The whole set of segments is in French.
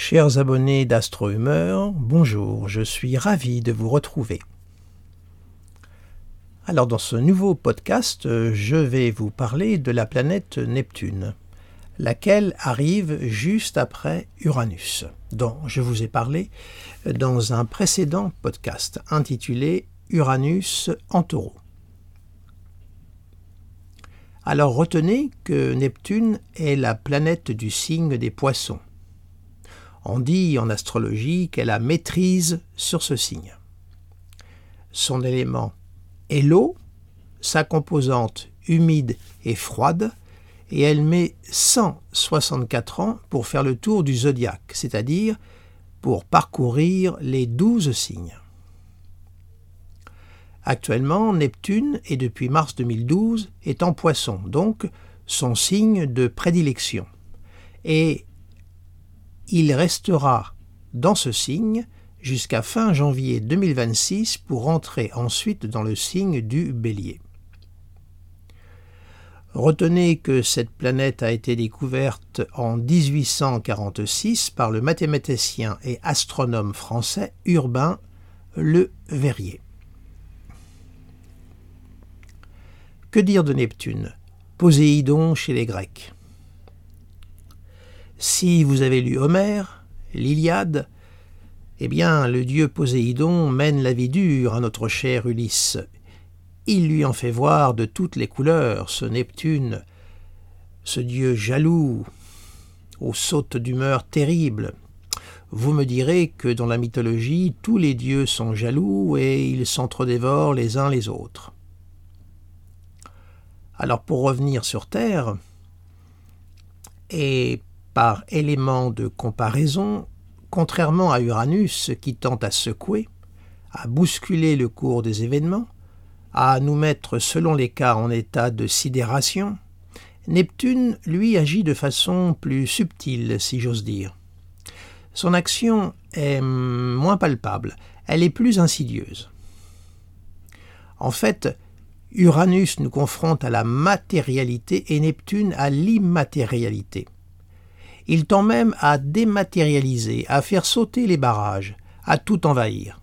Chers abonnés d'Astro Humeur, bonjour, je suis ravi de vous retrouver. Alors dans ce nouveau podcast, je vais vous parler de la planète Neptune, laquelle arrive juste après Uranus, dont je vous ai parlé dans un précédent podcast intitulé Uranus en Taureau. Alors retenez que Neptune est la planète du signe des Poissons. On dit en astrologie qu'elle a maîtrise sur ce signe. Son élément est l'eau, sa composante humide et froide, et elle met 164 ans pour faire le tour du zodiaque, c'est-à-dire pour parcourir les 12 signes. Actuellement, Neptune, et depuis mars 2012, est en Poisson, donc son signe de prédilection. Et il restera dans ce signe jusqu'à fin janvier 2026 pour entrer ensuite dans le signe du Bélier. Retenez que cette planète a été découverte en 1846 par le mathématicien et astronome français Urbain Le Verrier. Que dire de Neptune? Poséidon chez les Grecs. Si vous avez lu Homère, l'Iliade, eh bien le dieu Poséidon mène la vie dure à notre cher Ulysse. Il lui en fait voir de toutes les couleurs, ce Neptune, ce dieu jaloux, aux sautes d'humeur terribles. Vous me direz que dans la mythologie, tous les dieux sont jaloux et ils s'entre-dévorent les uns les autres. Alors pour revenir sur Terre, et par élément de comparaison, contrairement à Uranus qui tente à secouer, à bousculer le cours des événements, à nous mettre selon les cas en état de sidération, Neptune, lui, agit de façon plus subtile, si j'ose dire. Son action est moins palpable, elle est plus insidieuse. En fait, Uranus nous confronte à la matérialité et Neptune à l'immatérialité. Il tend même à dématérialiser, à faire sauter les barrages, à tout envahir.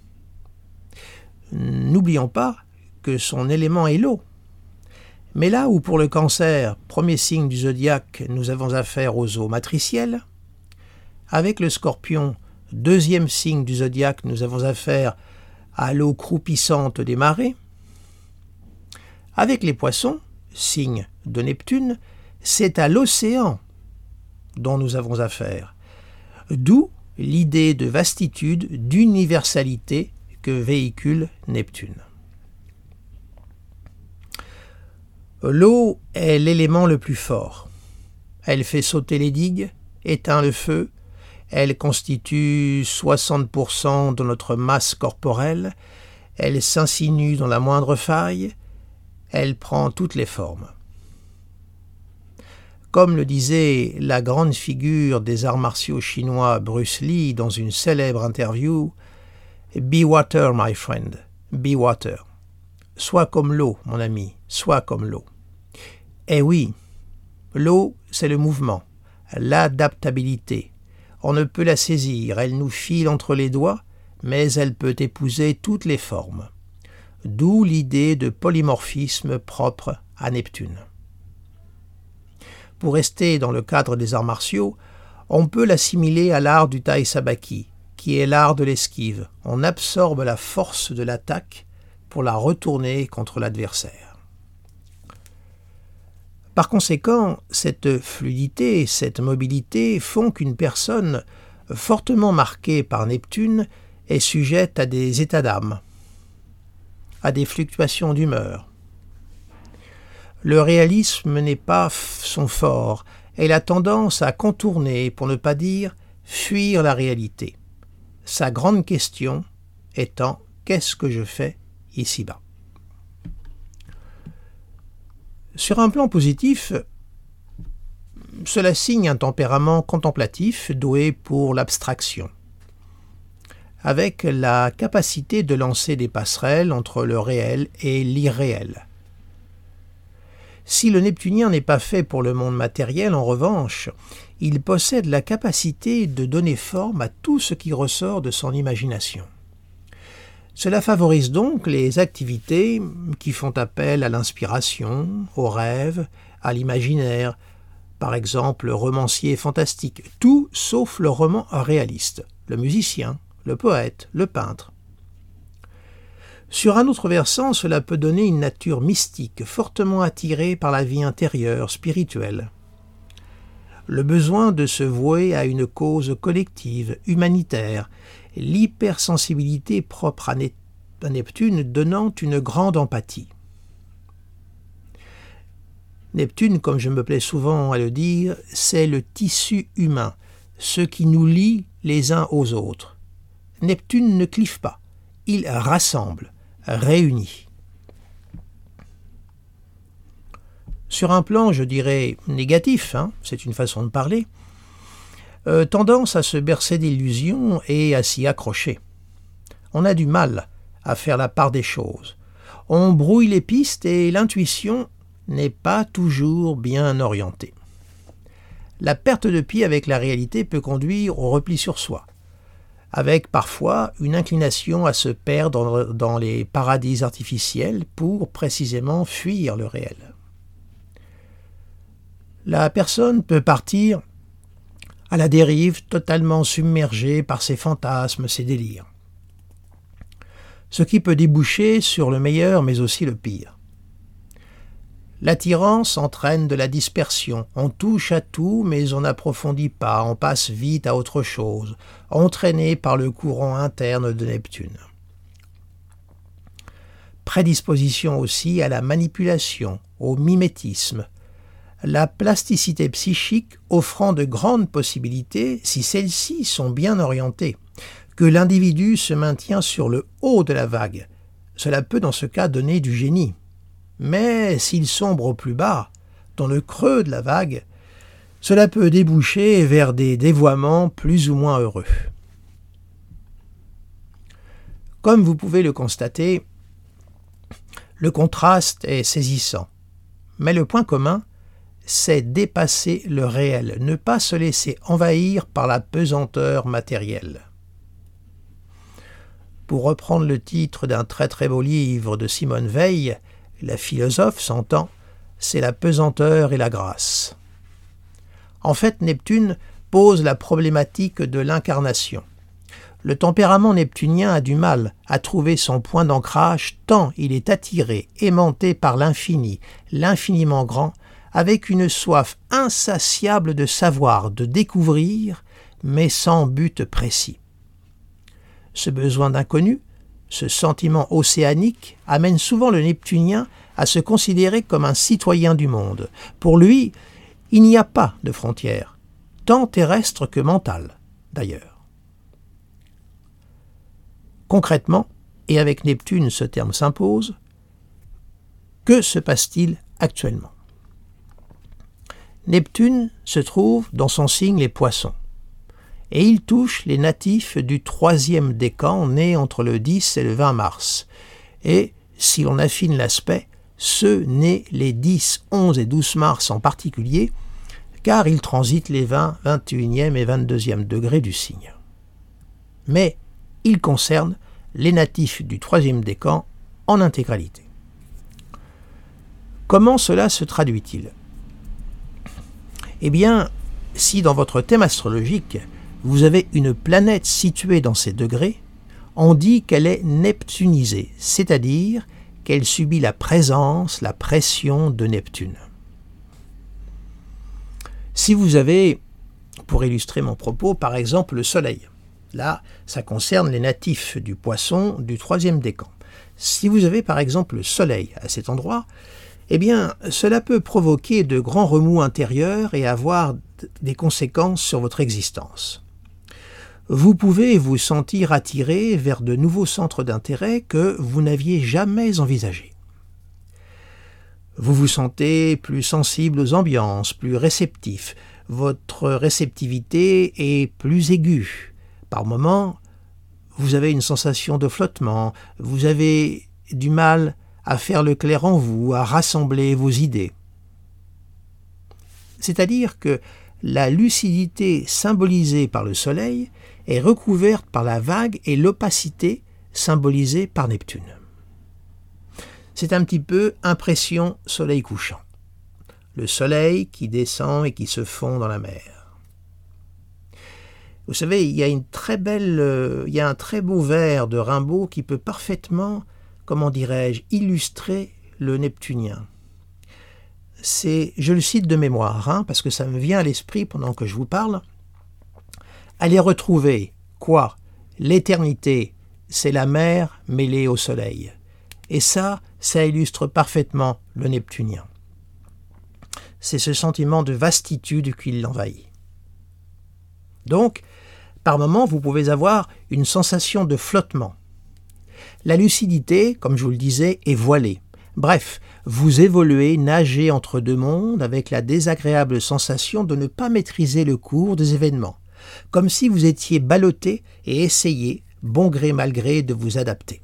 N'oublions pas que son élément est l'eau. Mais là où pour le Cancer, premier signe du zodiaque, nous avons affaire aux eaux matricielles, avec le Scorpion, deuxième signe du zodiaque, nous avons affaire à l'eau croupissante des marées, avec les Poissons, signe de Neptune, c'est à l'océan dont nous avons affaire. D'où l'idée de vastitude, d'universalité que véhicule Neptune. L'eau est l'élément le plus fort. Elle fait sauter les digues, éteint le feu, elle constitue 60% de notre masse corporelle, elle s'insinue dans la moindre faille, elle prend toutes les formes. Comme le disait la grande figure des arts martiaux chinois Bruce Lee dans une célèbre interview, « Be water, my friend, be water. » Sois comme l'eau, mon ami, sois comme l'eau. Eh oui, l'eau, c'est le mouvement, l'adaptabilité. On ne peut la saisir, elle nous file entre les doigts, mais elle peut épouser toutes les formes. D'où l'idée de polymorphisme propre à Neptune. Pour rester dans le cadre des arts martiaux, on peut l'assimiler à l'art du taï sabaki, qui est l'art de l'esquive. On absorbe la force de l'attaque pour la retourner contre l'adversaire. Par conséquent, cette fluidité, cette mobilité font qu'une personne fortement marquée par Neptune est sujette à des états d'âme, à des fluctuations d'humeur. Le réalisme n'est pas son fort, elle a tendance à contourner, pour ne pas dire fuir la réalité. Sa grande question étant « qu'est-ce que je fais ici-bas ?» Sur un plan positif, cela signe un tempérament contemplatif doué pour l'abstraction, avec la capacité de lancer des passerelles entre le réel et l'irréel. Si le Neptunien n'est pas fait pour le monde matériel, en revanche, il possède la capacité de donner forme à tout ce qui ressort de son imagination. Cela favorise donc les activités qui font appel à l'inspiration, au rêve, à l'imaginaire, par exemple le romancier fantastique, tout sauf le roman réaliste, le musicien, le poète, le peintre. Sur un autre versant, cela peut donner une nature mystique, fortement attirée par la vie intérieure, spirituelle. Le besoin de se vouer à une cause collective, humanitaire, l'hypersensibilité propre à Neptune donnant une grande empathie. Neptune, comme je me plais souvent à le dire, c'est le tissu humain, ce qui nous lie les uns aux autres. Neptune ne clive pas, il rassemble, réunit. Sur un plan, je dirais, négatif, c'est une façon de parler, tendance à se bercer d'illusions et à s'y accrocher. On a du mal à faire la part des choses. On brouille les pistes et l'intuition n'est pas toujours bien orientée. La perte de pied avec la réalité peut conduire au repli sur soi, avec parfois une inclination à se perdre dans les paradis artificiels pour précisément fuir le réel. La personne peut partir à la dérive, totalement submergée par ses fantasmes, ses délires. Ce qui peut déboucher sur le meilleur mais aussi le pire. L'attirance entraîne de la dispersion, on touche à tout mais on n'approfondit pas, on passe vite à autre chose, entraîné par le courant interne de Neptune. Prédisposition aussi à la manipulation, au mimétisme, la plasticité psychique offrant de grandes possibilités si celles-ci sont bien orientées, que l'individu se maintient sur le haut de la vague. Cela peut dans ce cas donner du génie. Mais s'il sombre au plus bas, dans le creux de la vague, cela peut déboucher vers des dévoiements plus ou moins heureux. Comme vous pouvez le constater, le contraste est saisissant. Mais le point commun, c'est dépasser le réel, ne pas se laisser envahir par la pesanteur matérielle. Pour reprendre le titre d'un très très beau livre de Simone Weil, la philosophe s'entend, c'est la pesanteur et la grâce. En fait, Neptune pose la problématique de l'incarnation. Le tempérament neptunien a du mal à trouver son point d'ancrage tant il est attiré, aimanté par l'infini, l'infiniment grand, avec une soif insatiable de savoir, de découvrir, mais sans but précis. Ce besoin d'inconnu, ce sentiment océanique, amène souvent le Neptunien à se considérer comme un citoyen du monde. Pour lui, il n'y a pas de frontières, tant terrestres que mentales, d'ailleurs. Concrètement, et avec Neptune ce terme s'impose, que se passe-t-il actuellement ? Neptune se trouve dans son signe les Poissons, et il touche les natifs du 3e décan nés entre le 10 et le 20 mars, et, si l'on affine l'aspect, ceux nés les 10, 11 et 12 mars en particulier, car ils transitent les 20, 21e et 22e degrés du signe. Mais il concerne les natifs du 3e décan en intégralité. Comment cela se traduit-il ? Eh bien, si dans votre thème astrologique, vous avez une planète située dans ces degrés, on dit qu'elle est neptunisée, c'est-à-dire qu'elle subit la présence, la pression de Neptune. Si vous avez, pour illustrer mon propos, par exemple le Soleil, là, ça concerne les natifs du Poisson du 3e décan. Si vous avez par exemple le Soleil à cet endroit, eh bien, cela peut provoquer de grands remous intérieurs et avoir des conséquences sur votre existence. Vous pouvez vous sentir attiré vers de nouveaux centres d'intérêt que vous n'aviez jamais envisagés. Vous vous sentez plus sensible aux ambiances, plus réceptif. Votre réceptivité est plus aiguë. Par moments, vous avez une sensation de flottement, vous avez du mal à faire le clair en vous, à rassembler vos idées. C'est-à-dire que la lucidité symbolisée par le Soleil est recouverte par la vague et l'opacité symbolisée par Neptune. C'est un petit peu impression soleil couchant. Le soleil qui descend et qui se fond dans la mer. Vous savez, il y a un très beau vers de Rimbaud qui peut parfaitement, illustrer le neptunien. Je le cite de mémoire, parce que ça me vient à l'esprit pendant que je vous parle. Allez retrouver, quoi ? L'éternité, c'est la mer mêlée au soleil. Et ça illustre parfaitement le neptunien. C'est ce sentiment de vastitude qui l'envahit. Donc, par moments, vous pouvez avoir une sensation de flottement. La lucidité, comme je vous le disais, est voilée. Bref, vous évoluez, nagez entre deux mondes avec la désagréable sensation de ne pas maîtriser le cours des événements, comme si vous étiez ballotté et essayez, bon gré mal gré, de vous adapter.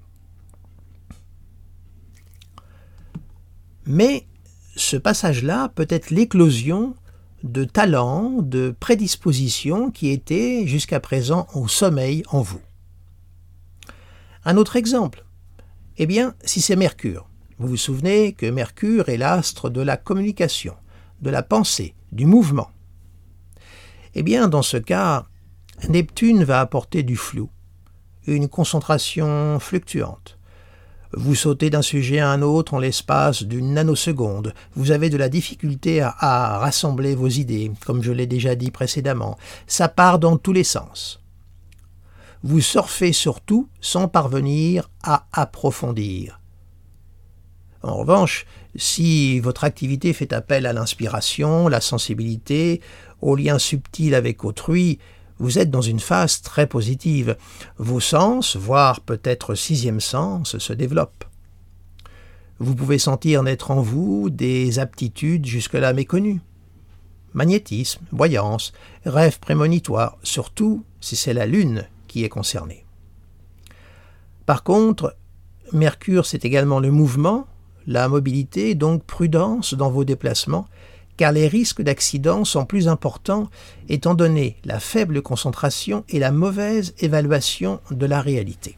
Mais ce passage-là peut être l'éclosion de talents, de prédispositions qui étaient jusqu'à présent au sommeil en vous. Un autre exemple, si c'est Mercure. Vous vous souvenez que Mercure est l'astre de la communication, de la pensée, du mouvement. Dans ce cas, Neptune va apporter du flou, une concentration fluctuante. Vous sautez d'un sujet à un autre en l'espace d'une nanoseconde. Vous avez de la difficulté à rassembler vos idées, comme je l'ai déjà dit précédemment. Ça part dans tous les sens. Vous surfez sur tout sans parvenir à approfondir. En revanche, si votre activité fait appel à l'inspiration, la sensibilité, au lien subtil avec autrui, vous êtes dans une phase très positive. Vos sens, voire peut-être sixième sens, se développent. Vous pouvez sentir naître en vous des aptitudes jusque-là méconnues. Magnétisme, voyance, rêve prémonitoire, surtout si c'est la Lune qui est concernée. Par contre, Mercure, c'est également le mouvement, la mobilité, donc prudence dans vos déplacements, car les risques d'accident sont plus importants étant donné la faible concentration et la mauvaise évaluation de la réalité.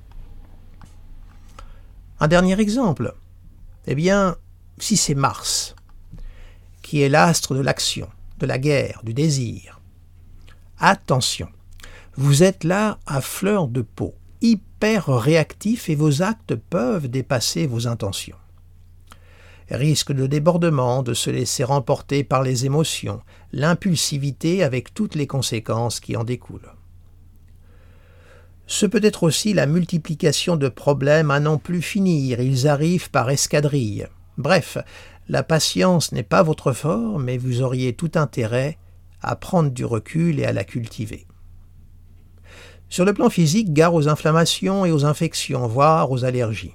Un dernier exemple, si c'est Mars, qui est l'astre de l'action, de la guerre, du désir, attention, vous êtes là à fleur de peau, hyper réactif et vos actes peuvent dépasser vos intentions. Risque de débordement, de se laisser remporter par les émotions, l'impulsivité avec toutes les conséquences qui en découlent. Ce peut être aussi la multiplication de problèmes à n'en plus finir, ils arrivent par escadrilles. Bref, la patience n'est pas votre fort, mais vous auriez tout intérêt à prendre du recul et à la cultiver. Sur le plan physique, gare aux inflammations et aux infections, voire aux allergies.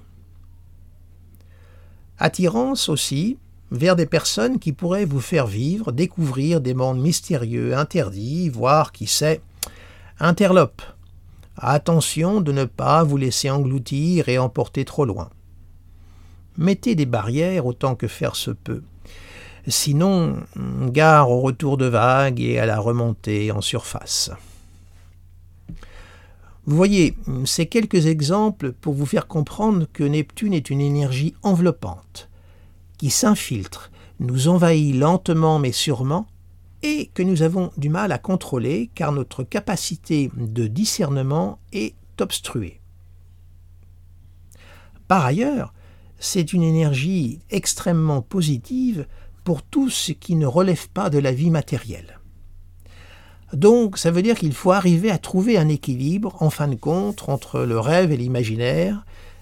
Attirance aussi vers des personnes qui pourraient vous faire vivre, découvrir des mondes mystérieux, interdits, voire, qui sait, interlopes. Attention de ne pas vous laisser engloutir et emporter trop loin. Mettez des barrières autant que faire se peut. Sinon, gare au retour de vagues et à la remontée en surface. Vous voyez, ces quelques exemples pour vous faire comprendre que Neptune est une énergie enveloppante, qui s'infiltre, nous envahit lentement mais sûrement, et que nous avons du mal à contrôler car notre capacité de discernement est obstruée. Par ailleurs, c'est une énergie extrêmement positive pour tout ce qui ne relève pas de la vie matérielle. Donc, ça veut dire qu'il faut arriver à trouver un équilibre, en fin de compte, entre le rêve et l'imaginaire,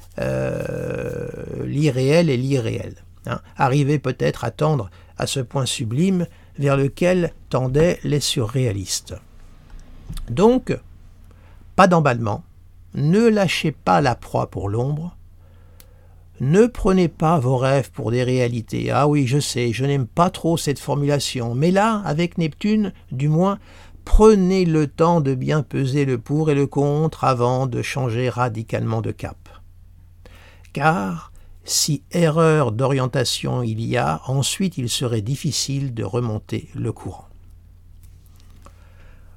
l'irréel et l'irréel. Arriver peut-être à tendre à ce point sublime vers lequel tendaient les surréalistes. Donc, pas d'emballement, ne lâchez pas la proie pour l'ombre, ne prenez pas vos rêves pour des réalités. Ah oui, je sais, je n'aime pas trop cette formulation, mais là, avec Neptune, du moins, prenez le temps de bien peser le pour et le contre avant de changer radicalement de cap. Car, si erreur d'orientation il y a, ensuite il serait difficile de remonter le courant.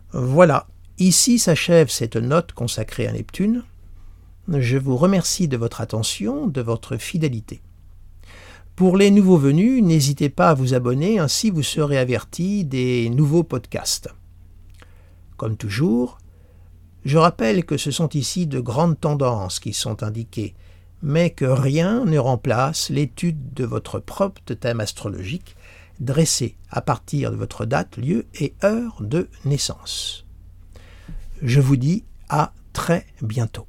Voilà, ici s'achève cette note consacrée à Neptune. Je vous remercie de votre attention, de votre fidélité. Pour les nouveaux venus, n'hésitez pas à vous abonner, ainsi vous serez avertis des nouveaux podcasts. Comme toujours, je rappelle que ce sont ici de grandes tendances qui sont indiquées, mais que rien ne remplace l'étude de votre propre thème astrologique, dressé à partir de votre date, lieu et heure de naissance. Je vous dis à très bientôt.